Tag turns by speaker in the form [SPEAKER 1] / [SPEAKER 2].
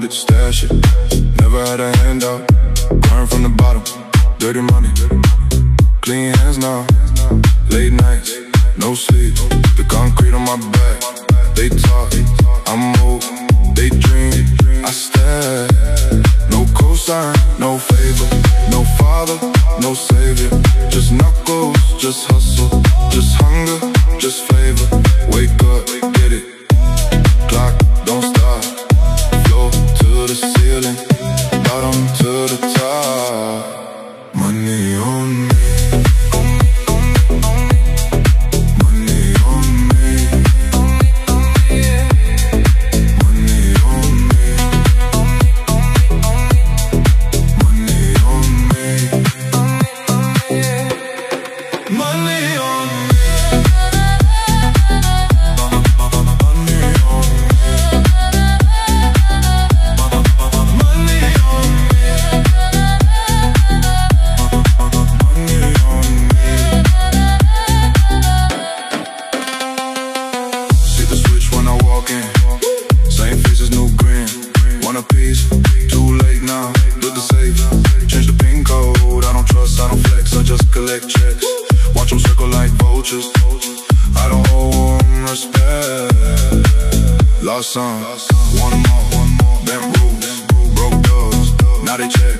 [SPEAKER 1] it, stash it. Never had a handout, learn from the bottom. Dirty money, clean hands now. Late nights, no sleep. The concrete on my back, they talk, I move, they dream, I stare. No cosign, no favor, no father, no savior. Just knuckles, just hustle, just hunger, just flavor. Wake up, get it, clock, don't stop. Floor to the ceiling, bottom to the top. Money on me. Same faces, new grin. Want a piece? Too late now. Look the safe. Change the pin code. I don't trust, I don't flex. I just collect checks. Watch them circle like vultures. I don't owe them respect. Lost some. One more. Bent rules. Broke doors. Now they check.